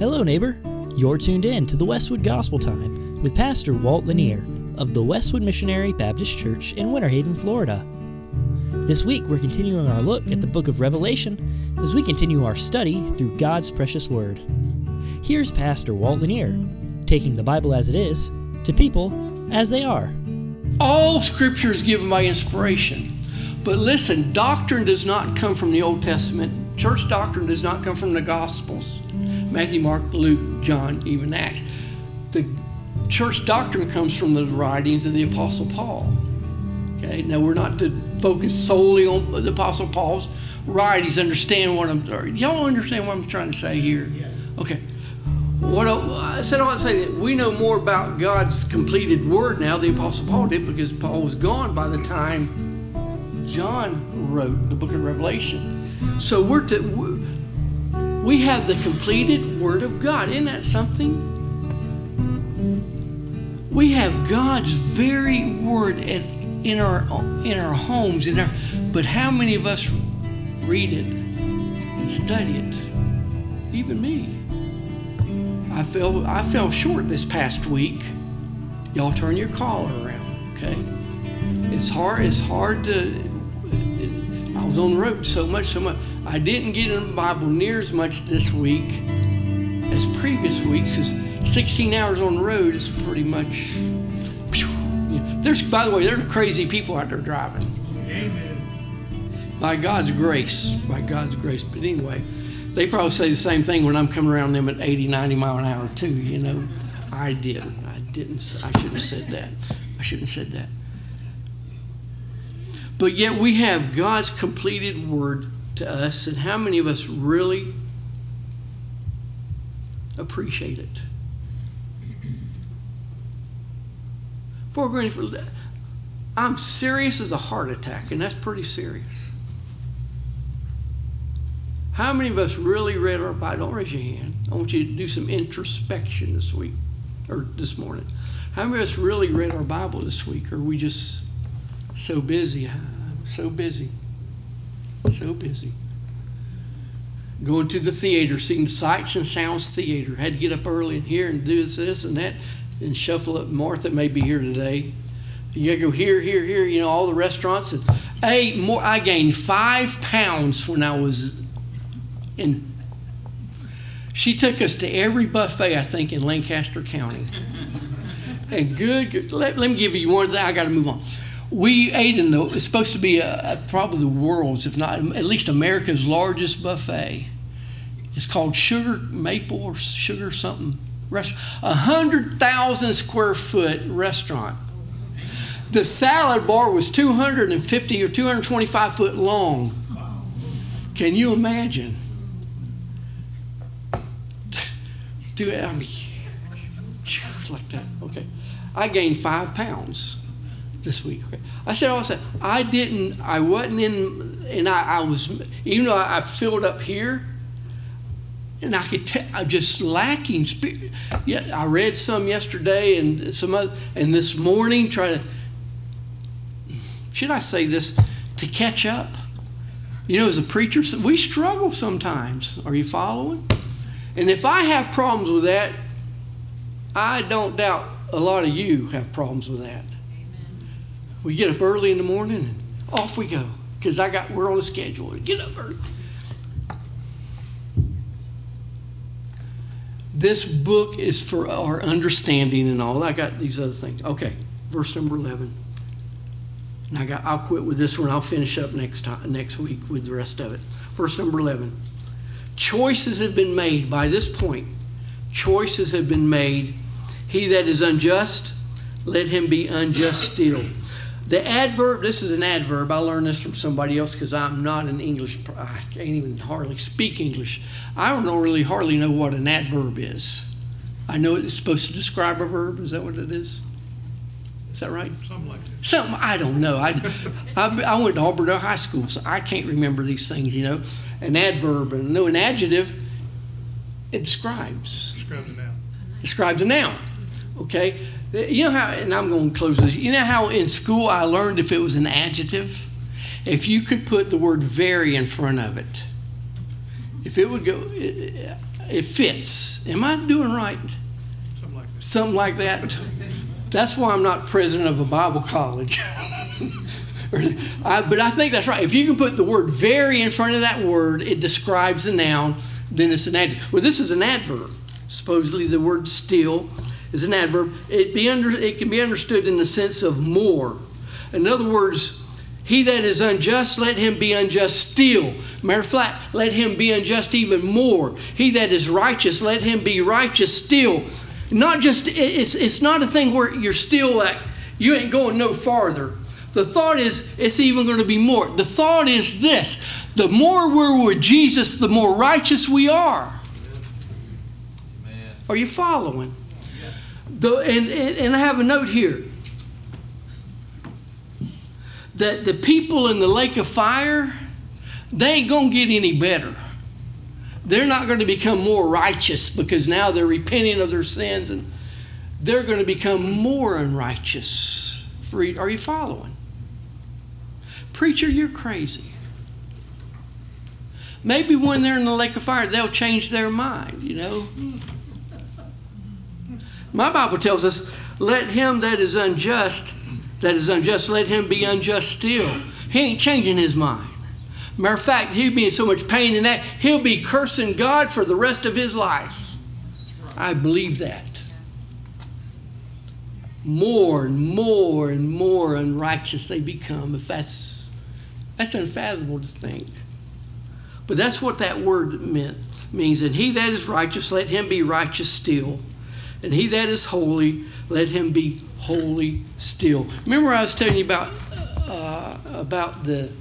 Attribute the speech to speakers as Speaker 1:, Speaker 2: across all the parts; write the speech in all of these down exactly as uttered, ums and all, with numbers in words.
Speaker 1: Hello, neighbor. You're tuned in to the Westwood Gospel Time with Pastor Walt Lanier of the Westwood Missionary Baptist Church in Winter Haven, Florida. This week, we're continuing our look at the book of Revelation as we continue our study through God's precious Word. Here's Pastor Walt Lanier, taking the Bible as it is to people as they are.
Speaker 2: All Scripture is given by inspiration. But listen, doctrine does not come from the Old Testament. Church doctrine does not come from the Gospels. Matthew, Mark, Luke, John, even Acts. The church doctrine comes from the writings of the Apostle Paul. Okay, now we're not to focus solely on the Apostle Paul's writings. Understand what I'm, y'all understand what I'm trying to say here? Okay. What I said, I want to say that we know more about God's completed Word now than the Apostle Paul did, because Paul was gone by the time John wrote the book of Revelation. So we're to, we have the completed Word of God. Isn't that something? We have God's very Word at, in our in our homes, in our. But how many of us read it and study it? Even me. I fell I fell short this past week. Y'all turn your collar around, okay? It's hard. It's hard to. I was on the road so much, so much. I didn't get in the Bible near as much this week as previous weeks, because sixteen hours on the road is pretty much. There's, by the way, there are crazy people out there driving. Amen. By God's grace, by God's grace. But anyway, they probably say the same thing when I'm coming around them at eighty, ninety mile an hour too. You know, I didn't. I didn't. I shouldn't have said that. I shouldn't have said that. But yet we have God's completed Word to us, and how many of us really appreciate it? For I'm serious as a heart attack, and that's pretty serious. How many of us really read our Bible? Don't raise your hand. I want you to do some introspection this week, or this morning. How many of us really read our Bible this week? Or are we just so busy? I'm so busy. So busy. Going to the theater, seeing the Sights and Sounds Theater. Had to get up early and here and do this, this and that, and shuffle up. Martha may be here today. You gotta go here, here, here, you know, all the restaurants. And I ate more, I gained five pounds when I was in. She took us to every buffet, I think, in Lancaster County. And good, good let, let me give you one thing, I gotta move on. We ate in the, it's supposed to be a, a, probably the world's, if not, at least America's largest buffet. It's called Sugar Maple or Sugar something. A hundred thousand square foot restaurant. The salad bar was two hundred fifty or two hundred twenty-five foot long. Can you imagine? Do it, I mean, like that. Okay, I gained five pounds this week. Okay. I said, I said, I didn't. I wasn't in, and I, I was, even though I, I filled up here. And I could tell I'm just lacking spirit. Yeah, I read some yesterday and some other, and this morning try to. Should I say this? To catch up. You know, as a preacher, we struggle sometimes. Are you following? And if I have problems with that, I don't doubt a lot of you have problems with that. Amen. We get up early in the morning and off we go, because I got we're on a schedule. Get up early. This book is for our understanding and all. I got these other things. Okay, verse number eleven. And I got. I'll quit with this one. I'll finish up next time, next week with the rest of it. Verse number eleven. Choices have been made by this point. Choices have been made. He that is unjust, let him be unjust still. The adverb. This is an adverb. I learned this from somebody else because I'm not an English. I can't even hardly speak English. I don't know really hardly know what an adverb is. I know it's supposed to describe a verb. Is that what it is? Is that right?
Speaker 3: Something like that.
Speaker 2: Something, I don't know. I, I, I went to Auburndale High School, so I can't remember these things, you know. An adverb, and no, an adjective, it describes.
Speaker 3: Describes a noun.
Speaker 2: Describes a noun, okay? You know how, and I'm going to close this, you know how in school I learned if it was an adjective? If you could put the word very in front of it, if it would go, it fits. Am I doing right?
Speaker 3: Something like that.
Speaker 2: Something like that. That's why I'm not president of a Bible college. I, but I think that's right. If you can put the word very in front of that word, it describes the noun, then it's an adjective. Well, this is an adverb. Supposedly the word still is an adverb. It, be under, it can be understood in the sense of more. In other words, he that is unjust, let him be unjust still. Matter of fact, let him be unjust even more. He that is righteous, let him be righteous still. Not just, it's, it's not a thing where you're still like, you ain't going no farther. The thought is, it's even going to be more. The thought is this: the more we're with Jesus, the more righteous we are. Amen. Are you following? The, and, and, and I have a note here. That the people in the lake of fire, they ain't going to get any better. They're not going to become more righteous because now they're repenting of their sins, and they're going to become more unrighteous. Are you following? Preacher, you're crazy. Maybe when they're in the lake of fire, they'll change their mind, you know. My Bible tells us, let him that is unjust, that is unjust, let him be unjust still. He ain't changing his mind. Matter of fact, he'll be in so much pain in that, he'll be cursing God for the rest of his life. I believe that. More and more and more unrighteous they become. If that's, that's unfathomable to think. But that's what that word meant, means. And he that is righteous, let him be righteous still. And he that is holy, let him be holy still. Remember I was telling you about uh, about the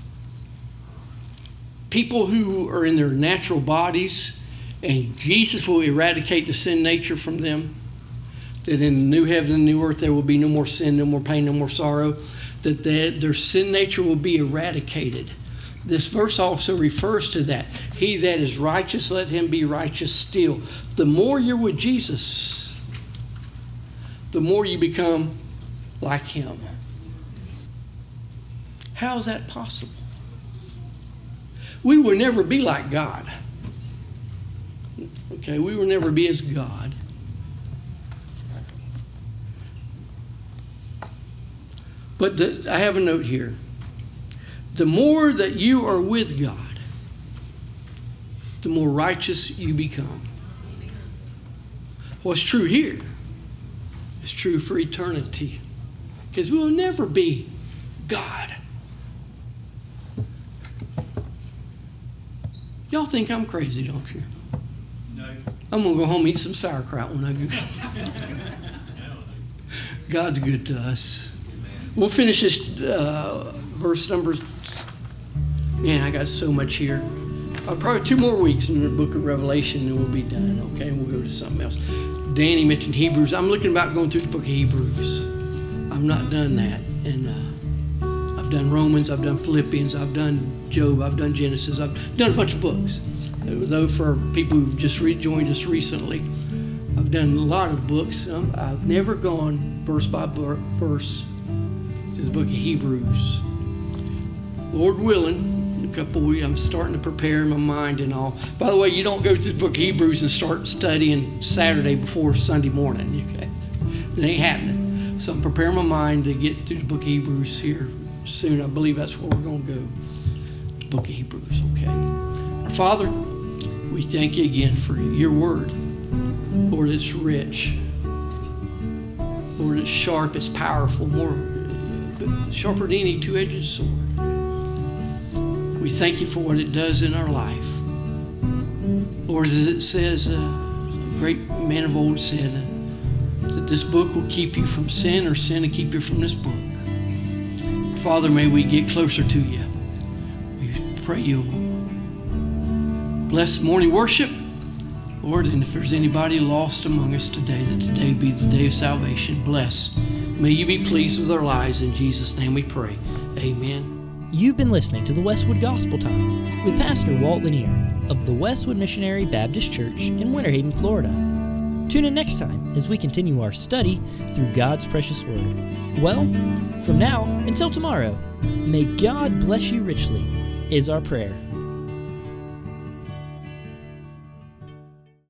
Speaker 2: people who are in their natural bodies, and Jesus will eradicate the sin nature from them. That in the new heaven and new earth there will be no more sin, no more pain, no more sorrow. That they, their sin nature will be eradicated. This verse also refers to that. He that is righteous, let him be righteous still. The more you're with Jesus, the more you become like him. How is that possible? We will never be like God. Okay, we will never be as God. But the, I have a note here. The more that you are with God, the more righteous you become. What's true here is true for eternity. Because we will never be God. Y'all think I'm crazy, don't you?
Speaker 3: No.
Speaker 2: I'm going to go home and eat some sauerkraut when I go. God's good to us. We'll finish this uh, verse number. Man, I got so much here. Uh, probably two more weeks in the book of Revelation and we'll be done, okay? And we'll go to something else. Danny mentioned Hebrews. I'm looking about going through the book of Hebrews. I've not done that. And uh, I've done Romans, I've done Philippians, I've done Job, I've done Genesis, I've done a bunch of books. Though for people who've just rejoined us recently, I've done a lot of books. Um, I've never gone verse by verse. This is the book of Hebrews. Lord willing, in a couple of weeks, I'm starting to prepare my mind and all. By the way, you don't go through the book of Hebrews and start studying Saturday before Sunday morning. Okay? It ain't happening. So I'm preparing my mind to get through the book of Hebrews here soon. I believe that's where we're going to go. The book of Hebrews, okay? Our Father, we thank you again for your word. Lord, it's rich. Lord, it's sharp, it's powerful, more sharper than any two-edged sword. We thank you for what it does in our life. Lord, as it says, uh, a great man of old said uh, that this book will keep you from sin, or sin will keep you from this book. Father, may we get closer to you. We pray you'll bless morning worship. Lord, and if there's anybody lost among us today, that today be the day of salvation. Bless. May you be pleased with our lives. In Jesus' name we pray. Amen.
Speaker 1: You've been listening to the Westwood Gospel Time with Pastor Walt Lanier of the Westwood Missionary Baptist Church in Winter Haven, Florida. Tune in next time as we continue our study through God's precious word. Well, from now until tomorrow, may God bless you richly is our prayer.